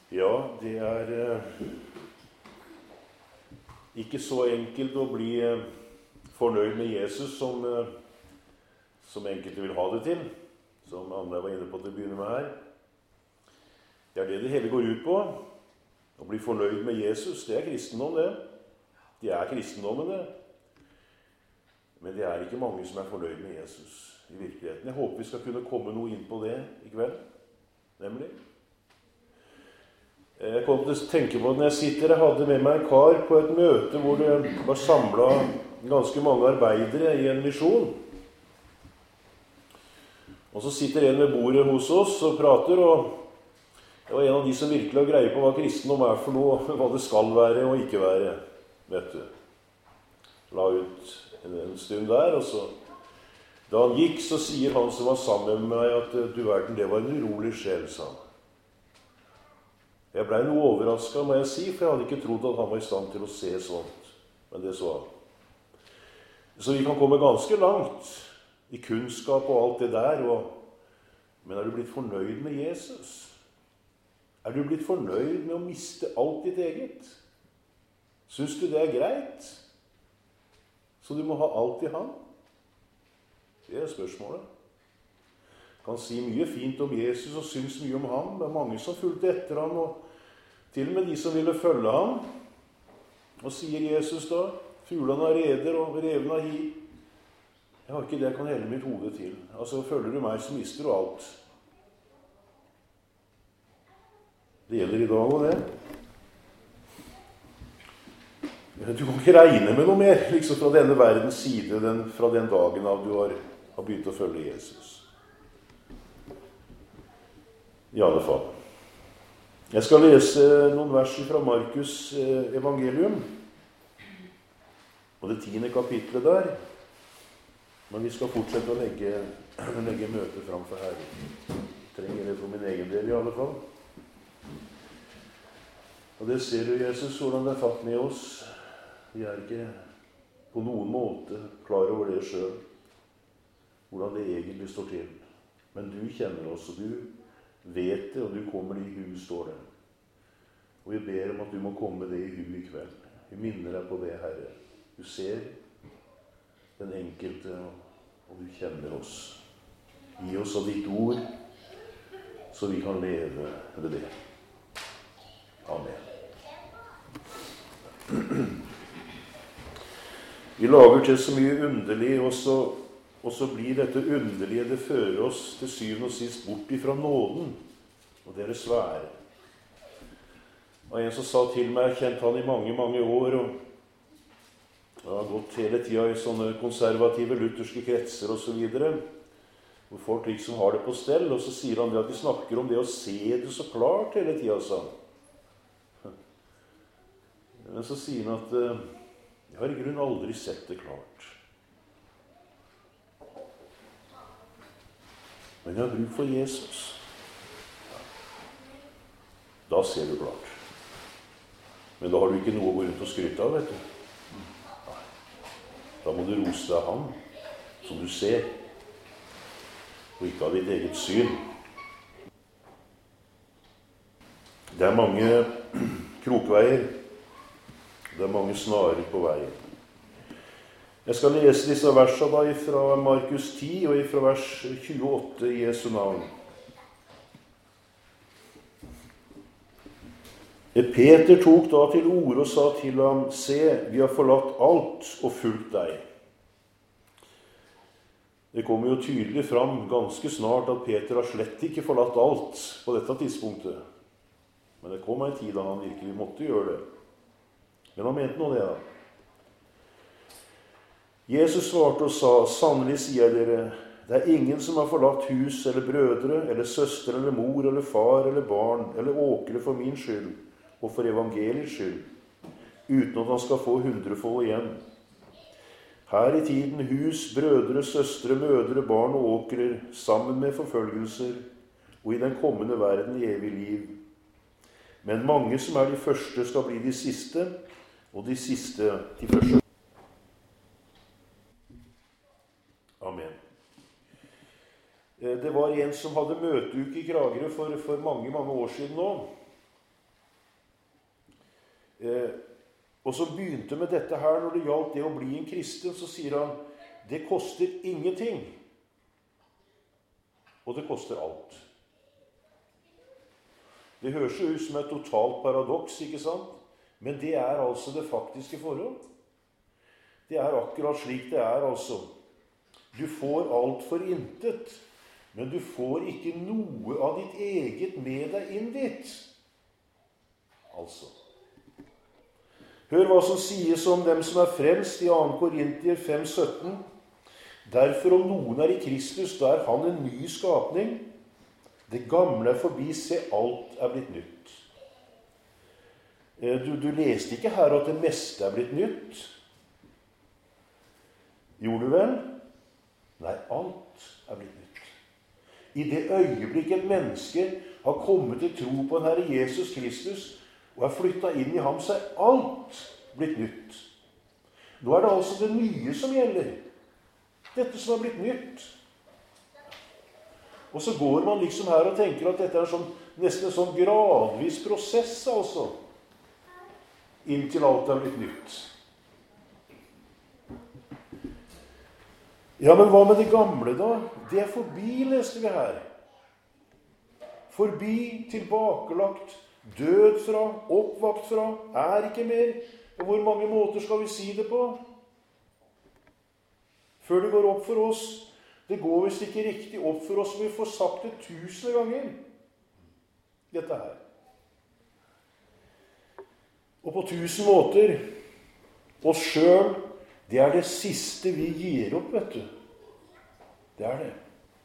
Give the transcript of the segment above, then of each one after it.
Ja, det ikke så enkelt å bli fornøyd med Jesus som enkelte vil ha det til, som Anne var inne på til å begynne med her. Det det hele går ut på. Å bli fornøyd med Jesus, det kristendom, det. Det kristendommen, det. Men det ikke mange som fornøyd med Jesus i virkeligheten. Jeg håper vi skal kunne komme noe inn på det i kveld, nemlig. Jeg kom til å tenke på det når jeg hadde med meg en kar på et møte hvor det var samlet ganske mange arbeidere i en misjon. Og så sitter en ved bordet hos oss og prater, og det var en av de som virkelig har greie på hva kristendom for noe, hva det skal være og ikke være, vet du. La ut en stund der, og så da han gikk, så sier han som var sammen med meg at du verden, det var en urolig sjel, sa han. Jeg ble noe overrasket, må jeg si, for jeg hadde ikke trodd at han var i stand til å se sånt. Men det så han. Så vi kan komme ganske langt i kunnskap og alt det der, men du blitt fornøyd med Jesus? Du blitt fornøyd med å miste alt ditt eget? Syns du det greit? Så du må ha alt i han? Det spørsmålet. Kan si mye fint om Jesus og synes mye om ham. Det mange som fulgte etter ham, og til og med de som ville følge ham. Og sier Jesus da, fuglene reder og revene hi. Jeg har ikke det jeg kan helle mitt hode til. Altså, følger du meg, så mister du alt. Det gjelder i dag og det. Du kan ikke regne med noe mer, liksom fra denne verdens side, fra den dagen av du har begynt å følge Jesus. I alle fall. Jeg skal lese noen vers fra Markus evangelium, og det 10. kapitlet der. Men vi skal fortsette å legge møtet fram for Herren. Trenger det for min egen del i alle fall. Og det ser du, Jesus, hvordan det fatt med oss. Vi ikke på noen måte klar over det selv, hvordan det egentlig står til. Men du kjenner oss, og du vet det, og du kommer i hu, står det. Og vi ber om at du må komme det i hu i kveld. Vi minner deg på det, Herre. Du ser den enkelte, og du kjenner oss. Gi oss av ditt ord, så vi kan leve ved det. Amen. Vi lager til så mye underlig, og så blir dette underlige, det fører oss til syvende og sist bort ifra nåden, og det svære. Og en som sa til meg, jeg kjente han i mange, mange år, og har gått hele tiden i sånne konservative lutherske kretser og så videre, hvor folk liksom har det på stell, og så sier han det at de snakker om det å se det så klart hele tiden, sa han. Men så sier han at jeg har i grunnen aldri sett det klart. Men jeg har bruk for Jesus. Da ser du klart. Men da har du ikke noe å gå rundt og skryte av, vet du. Da må du rose deg ham, som du ser, og ikke av ditt eget syn. Det mange krokveier. Det mange snarer på veien. Jeg skal lese disse versene da fra Markus 10 og fra vers 28 i Jesu navn. Peter tok da til orde og sa til ham, se, vi har forlatt alt og fulgt deg. Det kommer jo tydelig fram ganske snart at Peter har slett ikke forlatt alt på dette tidspunktet. Men det kom en tid da han virkelig måtte gjøre det. Men han mente nå det da. Jesus svarte og sa, sannelig sier dere, det ingen som har forlatt hus eller brødre, eller søstre, eller mor, eller far, eller barn, eller åkre for min skyld, og for evangeliets skyld, uten at han skal få 100-fold igjen. Her i tiden hus, brødre, søstre, mødre, barn og åkrer, sammen med forfølgelser, og i den kommende verden i evig liv. Men mange som de første skal bli de siste, og de siste de første. Amen. Det var en som hadde møteuke i Kragerø for mange, mange år siden nå. Og som begynte med dette her når det gjaldt det å bli en kristen, så sier han, det koster ingenting. Og det koster alt. Det høres jo ut som et totalt paradoks, ikke sant? Men det er altså det faktiske forhold. Det er akkurat slik det er, altså. Du får alt for intet, men du får ikke noe av ditt eget med deg inn dit. Altså. Hør hva som sies om dem som er frelst i 2. Korintier 5,17. Derfor om noen er i Kristus, da er han en ny skapning. Det gamle er forbi, se, alt er blitt nytt. Du leste ikke her at det meste er blitt nytt. Gjorde du vel? Nei, alt er blitt nytt. I det øyeblikk et menneske har kommet til tro på den Herre Jesus Kristus og er flyttet inn i ham, så er alt blitt nytt. Nå er det altså det nye som gjelder. Dette som er blitt nytt. Og så går man liksom her og tenker at dette er nesten en sånn gradvis prosess, altså. Inntil alt er blitt nytt. Ja, men hva med det gamle da? Det er forbi, leste vi her. Forbi, tilbakelagt, død fra, oppvakt fra, er ikke mer. Og hvor mange måter skal vi si det på? Før det går opp for oss. Det går visst ikke riktig opp for oss, men vi får sagt det 1000 ganger. Dette her. Og på 1000 måter, oss selv, det er det siste vi gir opp, vet du. Det er det.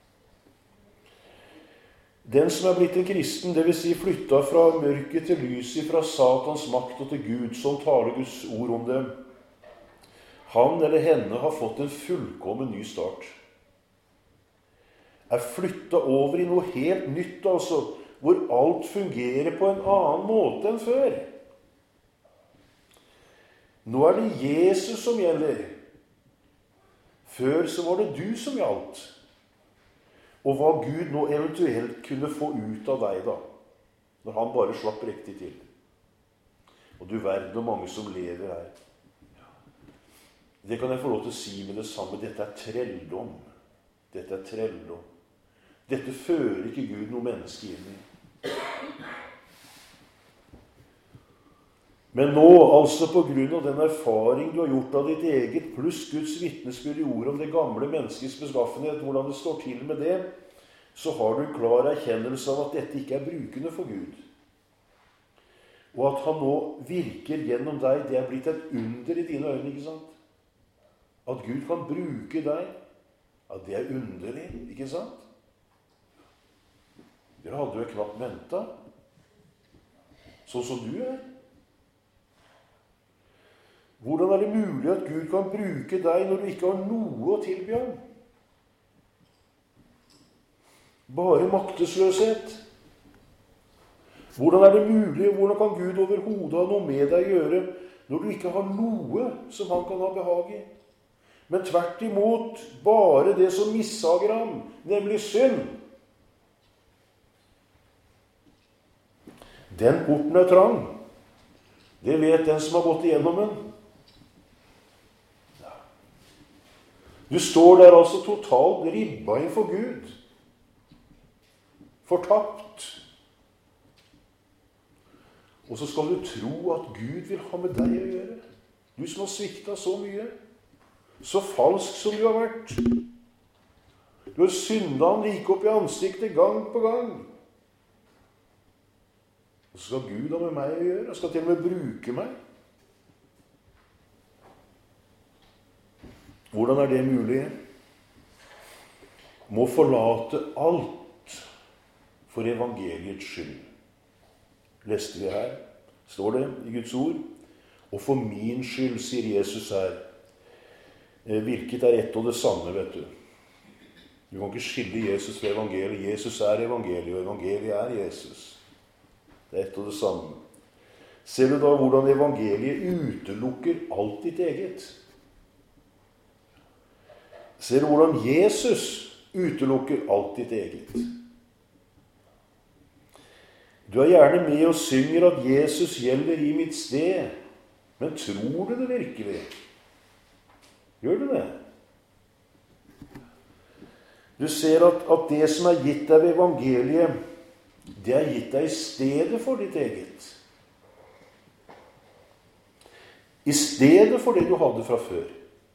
Den som er blitt en kristen, det vil si flyttet fra mørket til lyset, fra Satans makt og til Gud, som taler Guds ord om dem. Han eller henne har fått en fullkommen ny start. Er flyttet over i noe helt nytt, altså, hvor alt fungerer på en annen måte enn før. Nå er det Jesus som gjelder. Før så var det du som gjaldt. Og hva Gud nå eventuelt kunne få ut av deg da, når han bare slapp riktig til. Og du verden hvor mange som lever her. Det kan jeg få lov til å si med det samme. Dette er trelldom. Dette er trelldom. Dette fører ikke Gud noe menneske inn i. Men nå, altså på grunn av den erfaring du har gjort av ditt eget, pluss Guds vitnesbyrd i ordet om det gamle menneskets beskaffenhet, hvordan det står til med det, så har du en klar erkjennelse av at dette ikke er brukende for Gud. Og at han nå virker gjennom deg, det er blitt et under i dine øyne, ikke sant? At Gud kan bruke deg, at det er underlig, ikke sant? Det hadde jo knapt ventet. Sånn som du er. Hvordan er det mulig at Gud kan bruke deg når du ikke har noe å tilby ham? Bare maktesløshet. Hvordan er det mulig, og hvordan kan Gud overhodet ha noe med deg å gjøre når du ikke har noe som han kan ha behag i? Men tvert imot bare det som missager ham, nemlig synd. Den porten er trang. Det vet den som har gått igjennom den. Du står der altså totalt ribba innfor Gud. Fortapt. Og så skal du tro at Gud vil ha med deg å gjøre. Du som har sviktet så mye. Så falsk som du har vært. Du har syndet han like opp i ansiktet gang på gang. Og så skal Gud ha med meg å gjøre. Han skal til og med bruke meg. Hvordan er det mulig? Må forlate alt for evangeliets skyld. Leste vi her, står det i Guds ord. Og for min skyld, sier Jesus her. Hvilket er ett og det samme, vet du. Du kan ikke skille Jesus fra evangeliet. Jesus er evangeliet, og evangeliet er Jesus. Det er ett og det samme. Ser du da hvordan evangeliet utelukker alt ditt eget? Ser du hvordan Jesus utelukker alt ditt eget? Du er gjerne med og synger at Jesus gjelder i mitt sted. Men tror du det virkelig? Gjør du det? Du ser at det som er gitt deg ved evangeliet, det er gitt deg i stedet for ditt eget. I stedet for det du hadde fra før.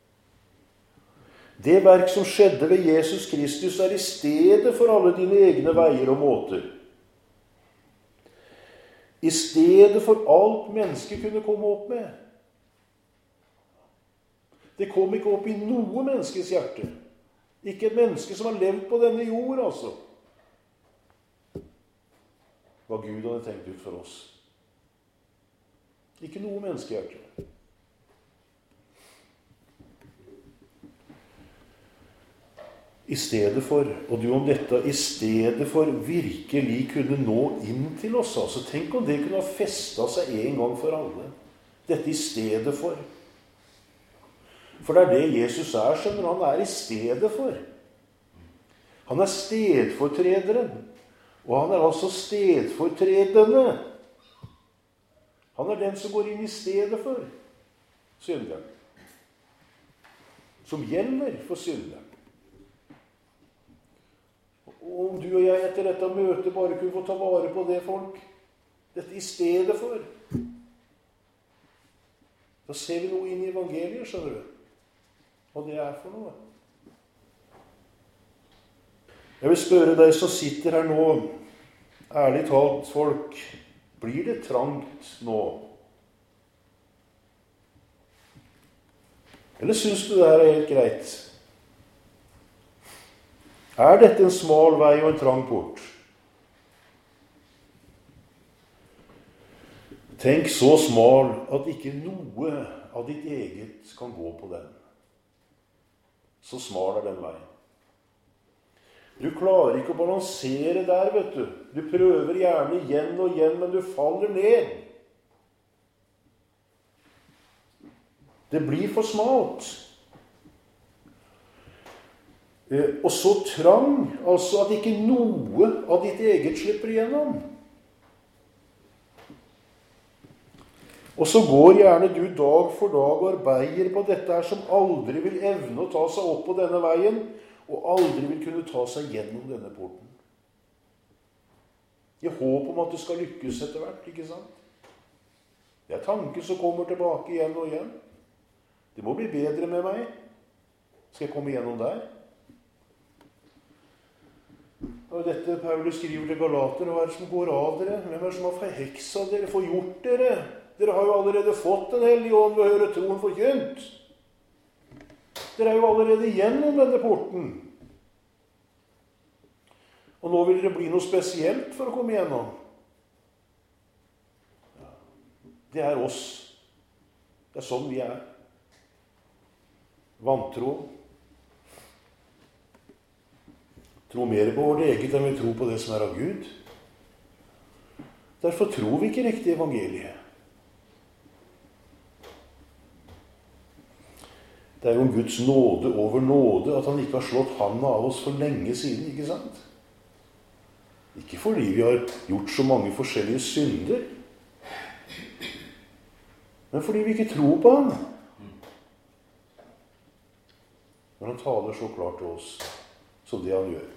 Det verk som skjedde ved Jesus Kristus er i stedet for alle dine egne veier og måter. I stedet for alt mennesket kunne komme opp med. Det kom ikke opp i noe menneskes hjerte. Ikke et menneske som har levd på denne jord, altså. Hva Gud hadde tenkt ut for oss. Ikke noe menneskehjerte. I stedet for, og du om dette, i stedet for virkelig kunne nå inn til oss. Altså, tenk om det kunne ha festet seg en gang for alle. Dette i stedet for. For det er det Jesus er, skjønner du. Han er i stedet for. Han er stedfortrederen. Og han er altså stedfortredende. Han er den som går inn i stedet for synderen. Som gjelder for synderen. Og om du og jeg etter dette møtet bare kunne få ta vare på det, folk, dette i stedet for, da ser vi noe inn i evangeliet, skjønner du, hva det er for noe. Jeg vil spørre deg som sitter her nå, ærlig talt, folk, blir det trangt nå? Eller synes du det her er helt greit? Er dette en smal vei og en trang port? Tenk så smal at ikke noe av ditt eget kan gå på den. Så smal er den veien. Du klarer ikke å balansere der, vet du. Du prøver gjerne igjen og igjen, men du faller ned. Det blir for smalt. Og så trang, altså at ikke noe av ditt eget slipper igjennom. Og så går gjerne du dag for dag og arbeider på dette her som aldri vil evne å ta seg opp på denne veien, og aldri vil kunne ta seg gjennom denne porten. I håp om at du skal lykkes etter hvert, ikke sant? Det er tanker som kommer tilbake igjen og igjen. Det må bli bedre med meg. Skal jeg komme gjennom der? Og dette Paulus skriver til Galater, hva er det som går av dere? Hvem er det som har forheksa dere, forgjort dere? Dere har jo allerede fått Den hellige ånd ved å høre troen forkynt. Dere er jo allerede gjennom denne porten. Og nå vil det bli noe spesielt for å komme gjennom. Det er oss. Det er sånn vi er. Vantro. Tro mer på vårt eget enn vi tror på det som er av Gud. Derfor tror vi ikke riktig evangeliet. Det er jo en Guds nåde over nåde at han ikke har slått handa av oss for lenge siden, ikke sant? Ikke fordi vi har gjort så mange forskjellige synder, men fordi vi ikke tror på ham. Når han taler så klart til oss, som det han gjør.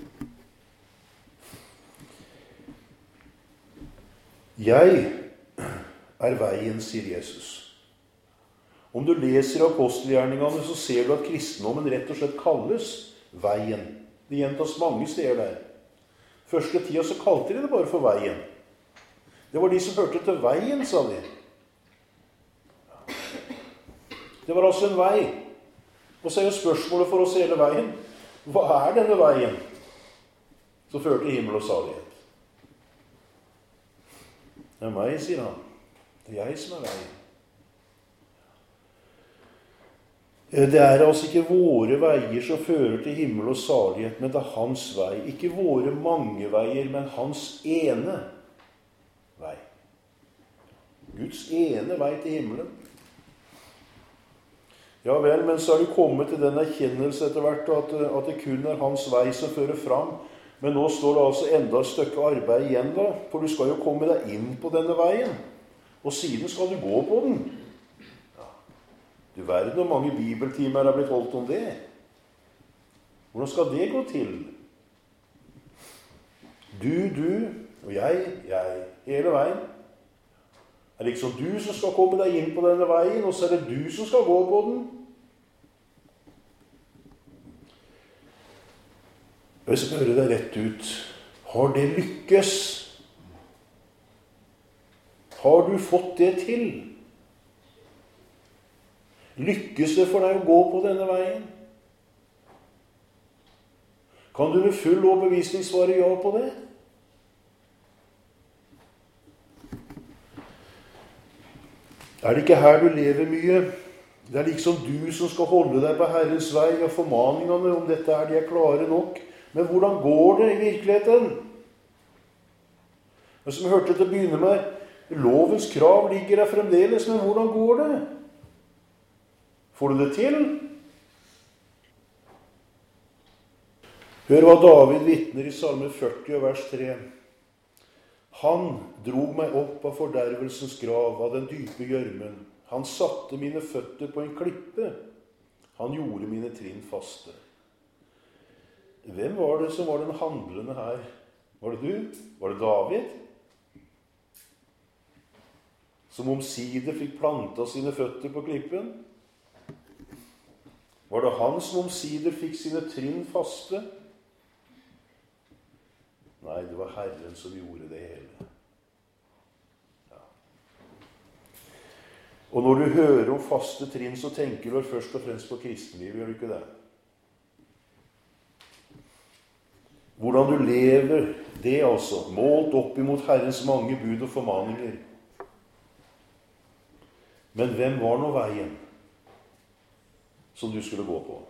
Jeg er veien, sier Jesus. Om du leser apostelgjerningene, så ser du at kristendommen rett og slett kalles veien. Det gjentas mange steder der. Første tida så kalte de det bare for veien. Det var de som hørte til veien, sa de. Det var altså en vei. Og så er jo spørsmålet for oss hele veien: hva er denne veien som fører til himmel og salighet? Det er meg, sier han. Det er jeg som er veien. Det er altså ikke våre veier som fører til himmel og salighet, men det er hans vei. Ikke våre mange veier, men hans ene vei. Guds ene vei til himmelen. Ja vel, men så er du kommet til den erkjennelse etter hvert at det kun er hans vei som fører fram. Men nå står det altså enda et stykke arbeid igjen da, for du skal jo komme deg inn på denne veien. Og siden skal du gå på den. Ja. Du verden hvor mange bibeltimer har blitt holdt om det. Hvordan skal det gå til? Du, og jeg, hele veien. Er det liksom du som skal komme deg inn på denne veien, og så er det du som skal gå på den? Jeg skal høre deg rett ut. Har det lykkes? Har du fått det til? Lykkes det for deg å gå på denne veien? Kan du med full overbevisning svare ja på det? Er det ikke her du lever mye? Det er liksom du som skal holde deg på Herrens vei og formaningene, om dette er de er klare nok. Men hvordan går det i virkeligheten? Og som jeg hørte til å begynne med, lovens krav ligger der fremdeles, men hvordan går det? Får du det til? Hør hva David vitner i Salme 40, vers 3. Han drog meg opp av fordervelsens grav, av den dype gjørmen. Han satte mine føtter på en klippe. Han gjorde mine trinn faste. Hvem var det som var den handlende her? Var det du? Var det David? Som omsider fikk planta sine føtter på klippen? Var det han som omsider fikk sine trinn faste? Nei, det var Herren som gjorde det hele. Ja. Og når du hører om faste trinn, så tenker du først og fremst på kristenlivet, gjør du ikke det? Hvordan du lever, det altså, målt opp imot Herrens mange bud og formaninger. Men hvem var nå veien som du skulle gå på?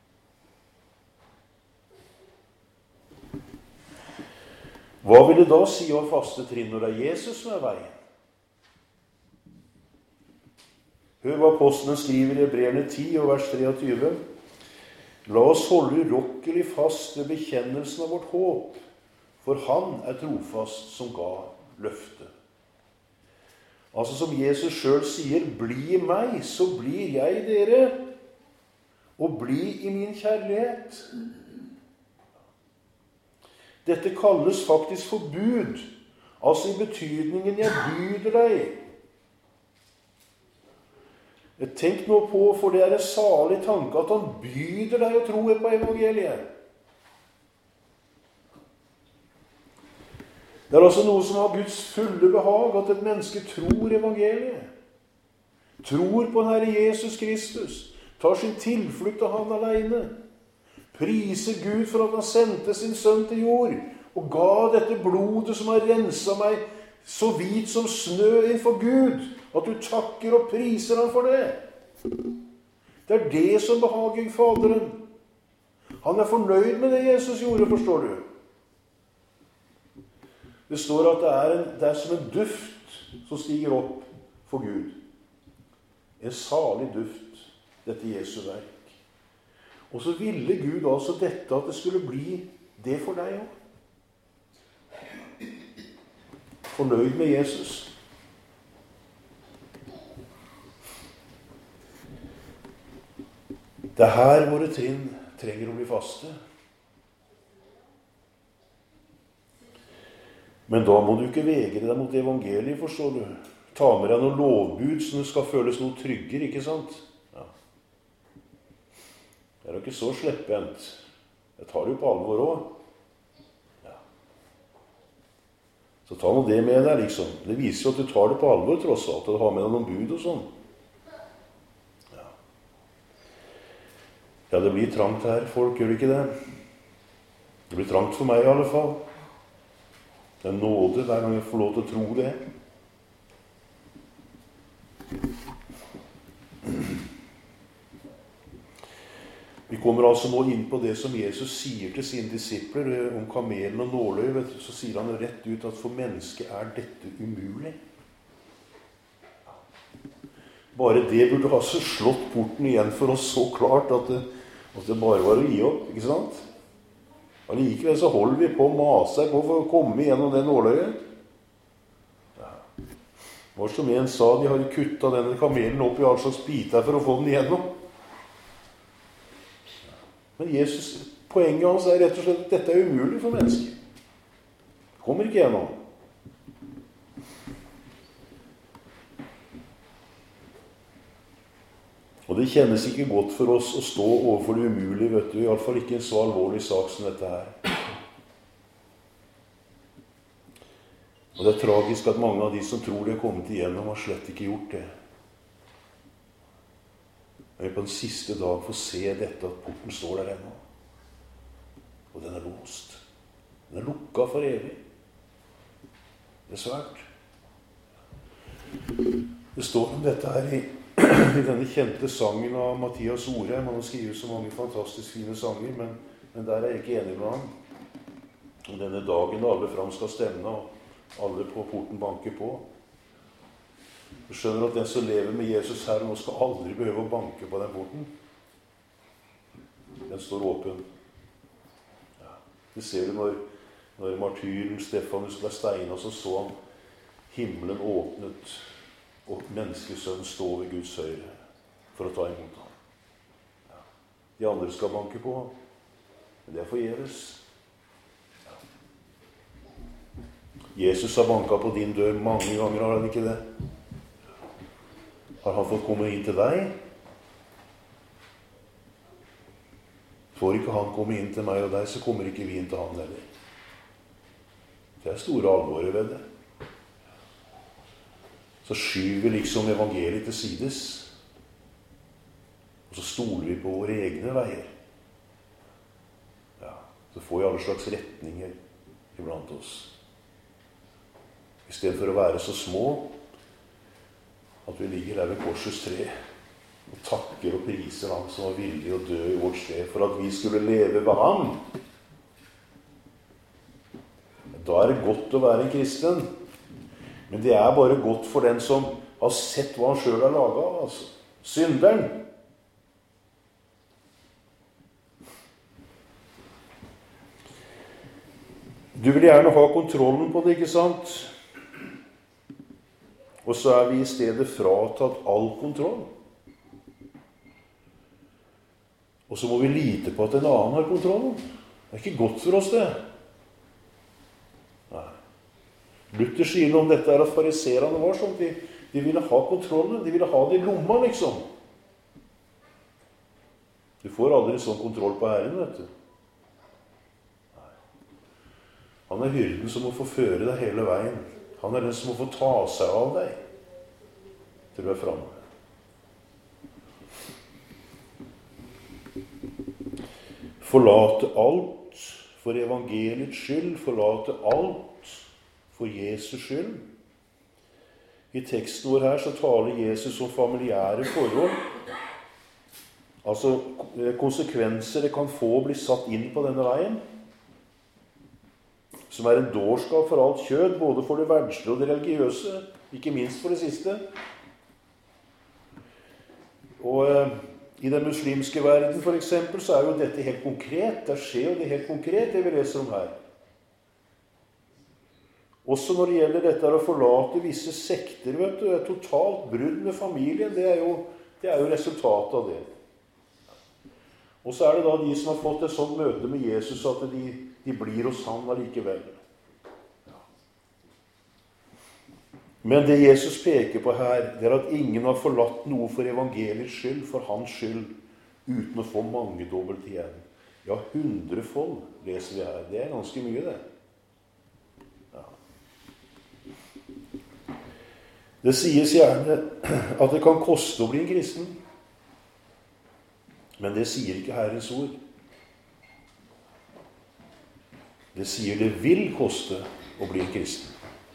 Hva vil det da si om faste trinn når det er Jesus som er veien? Hør hva apostelen skriver i Hebreerne 10 og vers 23. La oss holde urokkelig fast ved bekjennelsen av vårt håp, for han er trofast som ga løftet. Altså som Jesus selv sier, bli i meg, så blir jeg dere, og bli i min kjærlighet. Dette kalles faktisk for bud, altså i betydningen jeg byder deg. Tenk nå på, for det er en salig tanke at han byder deg å tro på evangeliet. Det er altså noe som har Guds fulle behag, at et menneske tror evangeliet. Tror på den Herre Jesus Kristus. Tar sin tilflukt av han alene. Priser Gud for at han sendte sin sønn til jord, og ga dette blodet som har renset meg så hvit som snø innfor Gud, at du takker og priser han for det. Det er det som behager Faderen. Han er fornøyd med det Jesus gjorde, forstår du. Det står at det er som en duft som stiger opp for Gud. En salig duft, dette Jesu verk. Og så ville Gud altså dette, at det skulle bli det for deg også. Fornøyd med Jesus. Det er her våre trinn trenger å bli faste. Men da må du ikke vegre deg mot evangeliet, forstår du. Ta med deg noen lovbud så det skal føles noe tryggere, ikke sant? Ja. Det er jo ikke så sleppent. Jeg tar det jo på alvor også. Ja. Så ta nå det med deg, liksom. Det viser jo at du tar det på alvor, tross alt, at du har med deg noen bud og sånn. Ja. Ja, det blir trangt her, folk, gjør det ikke det? Det blir trangt for meg i alle fall. Det er nåde hver gang jeg får lov til å tro det. Vi kommer altså nå inn på det som Jesus sier til sine disipler om kamelen og nåløyet. Så sier han rett ut at for mennesket er dette umulig. Bare det burde ha så slått porten igjen for oss så klart at det bare var å gi opp, ikke sant? Og likevel så holder vi på å mase på for å komme gjennom det nåløyet. Ja. Det var som en sa, de har kuttet denne kamelen opp i all slags biter for å få den igjennom. Men Jesus, poenget hans er rett og slett at dette er umulig for mennesker. Det kommer ikke gjennom. Og det kjennes ikke godt for oss å stå overfor det umulige, vet du. I alle fall ikke en så alvorlig sak som dette her. Og det er tragisk at mange av de som tror de har kommet igjennom, har slett ikke gjort det. Men på den siste dag får se dette, at porten står der ennå. Og den er låst. Den er lukket for evig. Det er svært. Det står om dette her i denne kjente sangen av Mathias Orheim. Han har skrivet så mange fantastisk fine sanger, men der er jeg ikke enig med ham. Og denne dagen da alle fram skal stemme, og alle på porten banker på. Du skjønner at den som lever med Jesus her nå skal aldri behøve å banke på den porten. Den står åpen. Ja. Det ser du når martyren Stefanus ble steinet, så han himmelen åpnet, og menneskesønnen står ved Guds høyre for å ta imot ham. Ja. De andre skal banke på, men det er forgjeves. Ja. Jesus har banket på din dør mange ganger, har han ikke det? Har han fått komme inn til deg? Får ikke han komme inn til meg og deg, så kommer ikke vi inn til han heller. Det er store alvoret ved det. Så skyver vi liksom evangeliet til sides. Og så stoler vi på våre egne veier. Ja, så får vi alle slags retninger iblant oss. I stedet for å være så små at vi ligger der ved korsets tre og takker og priser ham som var villig å dø i vårt sted for at vi skulle leve ved ham. Da er det godt å være en kristen. Men det er bare godt for den som har sett hva han selv har laget av, altså. Synderen. Du vil gjerne ha kontrollen på det, ikke sant? Og så er vi i stedet fratatt all kontroll. Og så må vi lite på at en annen har kontrollen. Det er ikke godt for oss, det. Luther sier noe om dette at fariserene var sånn. De ville ha kontrollen, de ville ha det i lomma, liksom. Du får aldri sånn kontroll på Herren, vet du. Nei. Han er hyrden som må få føre deg hele veien. Han er den som må få ta seg av deg til du er fremme. Forlate alt for evangeliets skyld, forlate alt for Jesus skyld. I teksten vår her så taler Jesus om familiære forhold. Altså konsekvenser det kan få å bli satt inn på denne veien. Som er en dårskap for alt kjød, både for det verdslige og det religiøse. Ikke minst for det siste. Og i den muslimske verden for eksempel, så er jo dette helt konkret. Det skjer jo det helt konkret, det vi leser om her. Også når det gjelder dette å forlate visse sekter, vet du, et totalt brudd med familien, det er jo resultatet av det. Og så er det da de som har fått et sånt møte med Jesus, at de blir hos han allikevel. Men det Jesus peker på her, det er at ingen har forlatt noe for evangeliets skyld, for hans skyld, uten å få mangedobbelt igjen. Ja, 100-fold leser vi her. Det er ganske mye, det. Det sies gjerne at det kan koste å bli en kristen. Men det sier ikke Herrens ord. Det sier det vil koste å bli en kristen.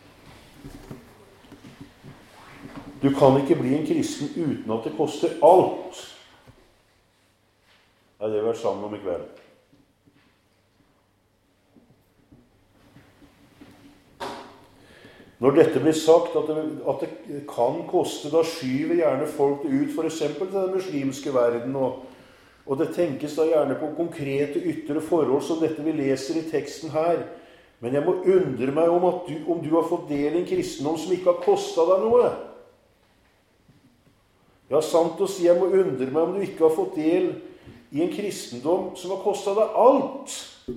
Du kan ikke bli en kristen uten at det koster alt. Det er det vi har vært sammen om i kveld. Når dette blir sagt, at det kan koste, da skyver gjerne folk det ut, for eksempel til den muslimske verden, Og det tenkes da gjerne på konkrete ytre forhold som dette vi leser i teksten her. Men jeg må undre meg om du har fått del i en kristendom som ikke har kostet deg noe. Ja, sant å si, jeg må undre meg om du ikke har fått del i en kristendom som har kostet deg alt.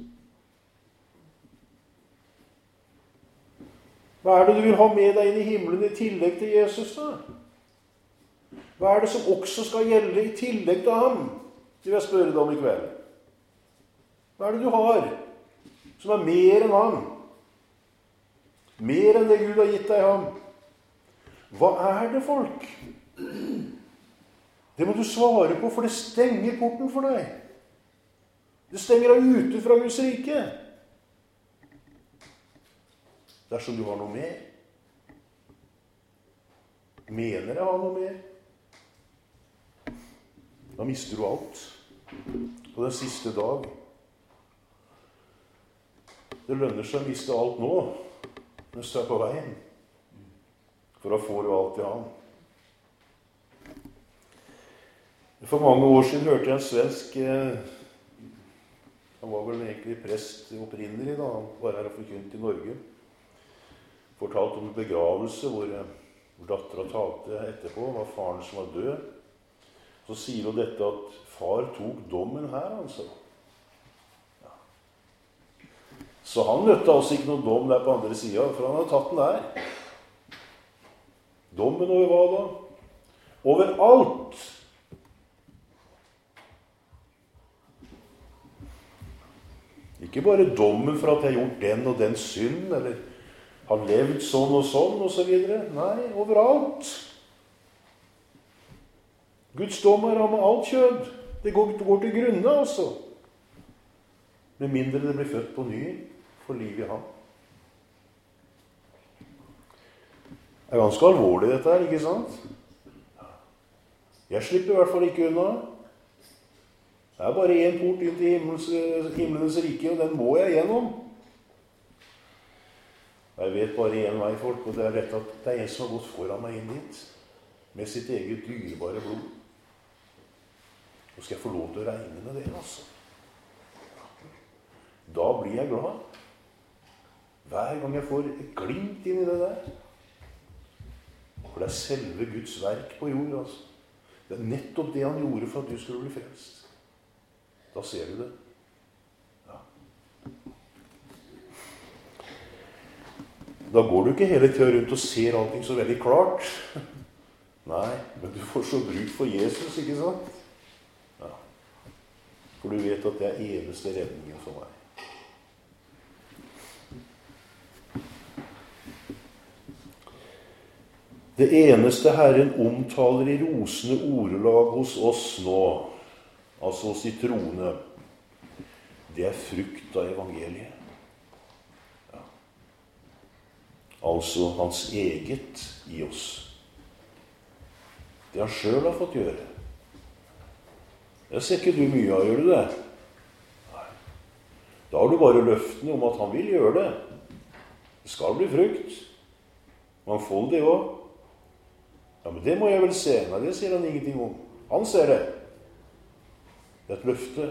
Hva er det du vil ha med deg inn i himmelen i tillegg til Jesus da? Hva er det som også skal gjelde i tillegg til ham? Det vil jeg spørre deg om i kveld. Hva er det du har som er mer enn ham? Mer enn det Gud har gitt deg ham. Hva er det, folk? Det må du svare på, for det stenger porten for deg. Det stenger deg ute fra Guds rike. Dersom du har noe mer. Mener jeg har noe mer? Da mister du alt. På den siste dag. Det lønner seg å miste alt nå, mens du er på veien. For da får du alt i ham. For mange år siden hørte jeg en svensk, han var vel egentlig prest opprinnelig da, han var her og forkynt i Norge, fortalt om en begravelse hvor datteren talte etterpå, var faren som var død. Så sier hun dette at far tok dommen her, altså. Ja. Så han møtte altså ikke noen dom der på andre siden, for han hadde tatt den der. Dommen over hva da? Over alt. Ikke bare dommen for at jeg har gjort den og den synd, eller har levd sånn og så videre. Nei, overalt. Guds dom er med alt kjød. Det går til grunne, altså. Med mindre det blir født på ny for liv i ham. Det er ganske alvorlig dette her, ikke sant? Jeg slipper i hvert fall ikke unna. Det er bare en port inn til himmelens rike, og den må jeg gjennom. Jeg vet bare en vei, folk, og det er dette at det er en som har gått foran meg inn dit, med sitt eget dyrebare blod. Nå skal jeg få lov til å regne med det, altså. Da blir jeg glad. Hver gang jeg får et glimt inn i det der. For det er selve Guds verk på jord, altså. Det er nettopp det han gjorde for at du skulle bli frelst. Da ser du det. Ja. Da går du ikke hele tiden rundt og ser allting så veldig klart. Nei, men du får så bruk for Jesus, ikke sant? Ja. For du vet at det er eneste redningen for meg. Det eneste Herren omtaler i rosende ordelag hos oss nå, altså hos de troende, det er frukt av evangeliet. Ja. Altså hans eget i oss. Det han selv har fått gjøre. Det ser ikke du mye av, gjør du det? Nei. Da har du bare løftene om at han vil gjøre det. Det skal bli frukt. Mangfoldig også. Ja, men det må jeg vel se. Nei, det sier han ingenting om. Han ser det. Det er et løfte.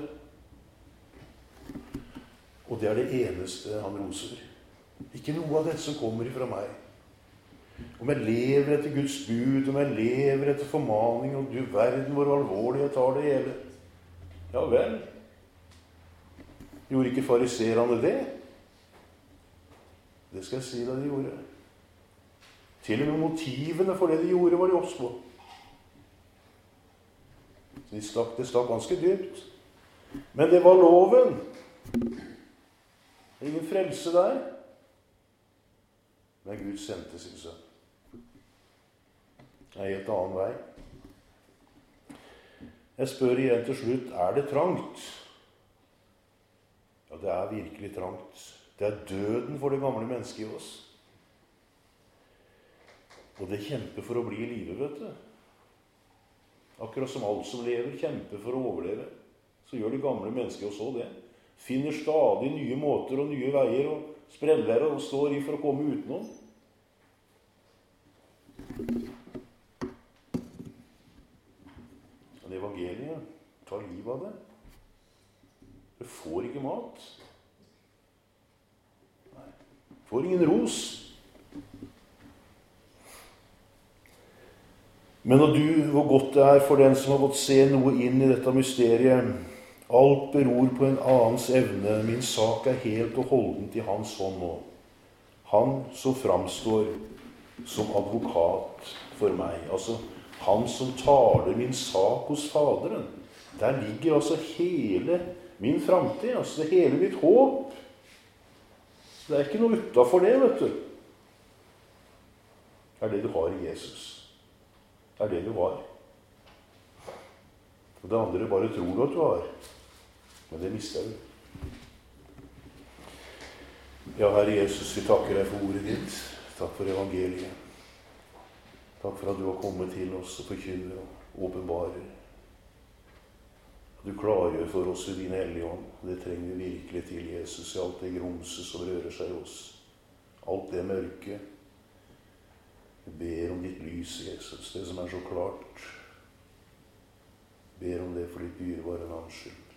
Og det er det eneste han roser. Ikke noe av dette som kommer ifra meg. Om jeg lever etter Guds bud, om jeg lever etter formaning, og du verden hvor alvorlig jeg tar det hele. Ja vel. Gjorde ikke fariserene det? Det skal jeg si da de gjorde. Til og med motivene for det de gjorde var de obs på. Så det stakk ganske dypt. Men det var loven. Det er ingen frelse der. Men Gud sendte sin sønn. Det er en helt annen vei. Jeg spør igjen til slutt, er det trangt? Ja, det er virkelig trangt. Det er døden for det gamle mennesket i oss. Og det kjemper for å bli i livet, vet du. Akkurat som alt som lever, kjemper for å overleve. Så gjør det gamle mennesket også det. Finner stadig nye måter og nye veier og spreller og står i for å komme utenom. Men evangeliet, ta livet av det. Du får ikke mat. Nei. Du får ingen ros. Men når hvor godt det er for den som har fått se noe inn i dette mysteriet, alt beror på en annens evne, min sak er helt og holdent i hans hånd nå. Han som framstår som advokat for meg, altså han som taler min sak hos Faderen. Der ligger altså hele min framtid, altså hele mitt håp. Det er ikke noe utenfor det, vet du. Det er det du har i Jesus. Det er det du har. Og det andre bare tror du at du har. Men det mister du. Ja, Herre Jesus, vi takker deg for ordet ditt. Takk for evangeliet. Takk for at du har kommet til oss og forkynner og åpenbarer. Du klargjør for oss i din hellige ånd. Det trenger vi virkelig til, Jesus, i alt det grumset som rører seg i oss. Alt det mørke. Jeg ber om ditt lys, Jesus, det som er så klart. Jeg ber om det for ditt dyrebare navns skyld.